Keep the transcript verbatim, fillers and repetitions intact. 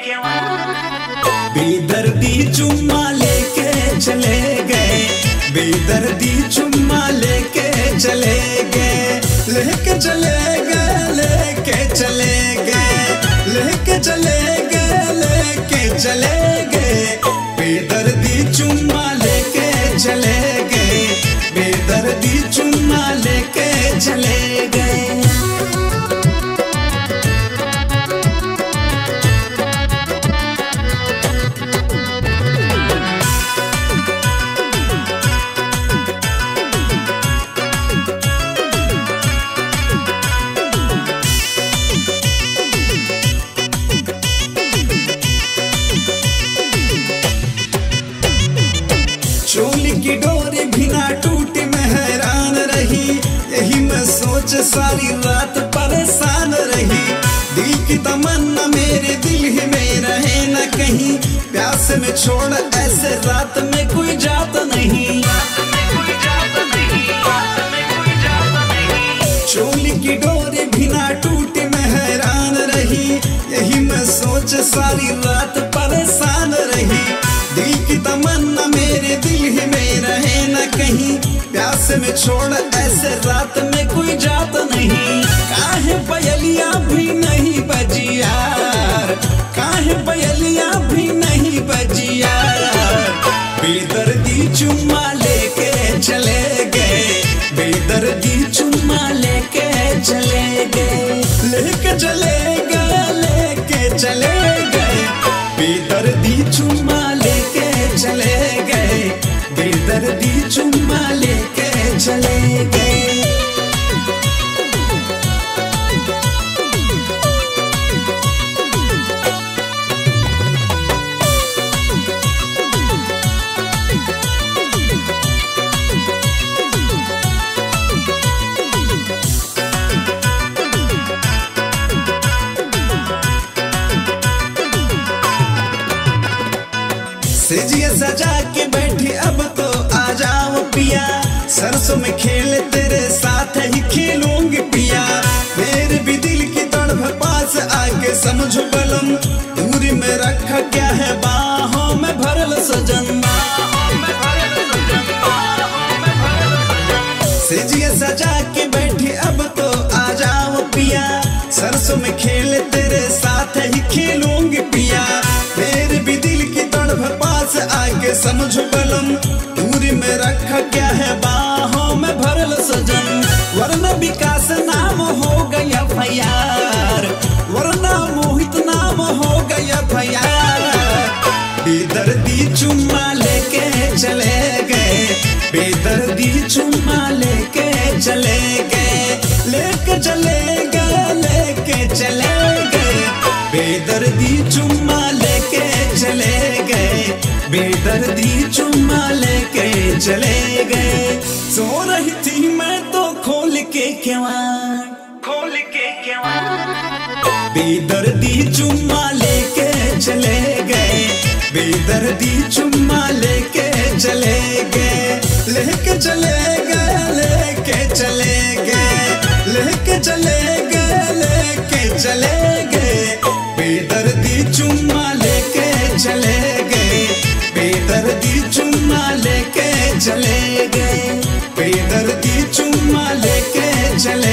बेदर्दी चुम्मा लेके चले गए, बेदर्दी चुम्मा लेके चले गए, लेके चले गए, लेके चले गए, लेके चले गए, लेके चले गए, बेदर्दी चुम्मा लेके चले गए, बेदर्दी चुम्मा लेके चले गए। चोली की डोरी भी ना टूटी, मैं हैरान रही, यही मैं सोच सारी रात परेशान रही। दिल की तमन्ना मेरे दिल ही में रहे न कहीं, प्यास में छोड़ ऐसे रात में कोई जात नहीं। चोली की डोरी भी ना टूटी, मैं हैरान रही, यही मैं सोच सारी रात परेशान रही। दिल की तमन्ना मेरे दिल ही में रहे न कहीं, प्यास में छोड़ ऐसे रात में कोई जात नहीं। काहे पयलिया भी नहीं बजी यार, काहे पयलिया भी नहीं बजी यार, बेदर्दी चुम्मा लेके चले गए, बेदर्दी चुम्मा लेके चले गए, लेके चले गए, लेके चले गए, बेदर्दी चुम्मा लेके चले गए, बेदर्दी चुम्मा लेके चले गए। सेजिया सजा के बैठी अब तो आ जाओ पिया, सरसों में खेल तेरे साथ ही खेलूंगी पिया। मेरे भी दिल की तड़प पास आके समझो बलम, दूरी में रखा क्या है बाहों में भरल सजन। सेजिया सजा के बैठी अब तो आ जाओ पिया, सरसों में खेल तेरे साथ ही खेलूंगी पिया। मेरे भी दिल की तड़प पास आके समझो बलम, दूरी में रखा क्या है बाहों में भरल सजन। वरना विकास नाम हो गया भैयार, वरना मोहित नाम हो गया भैयार। बेदर्दी चुम्मा लेके चले गए, बेदर्दी चुम्मा लेके चले गए, लेके चले गए, लेके चले गए, बेदर्दी चुम्मा लेके चले गए, बेदर्दी चुम्मा लेके चले गए। सो रही थी मैं तो खोल के केवाड़, खोल के केवाड़, बेदर्दी चुम्मा लेके चले गए, बेदर्दी चुम्मा लेके चले गए, लेके चले गए, लेके चले गए, लेके चले गए, लेके चले गए, बेदर्दी चुम्मा लेके चले गए, बेदर्दी चुम्मा लेके चले गए, बेदर्दी चुम्मा लेके चले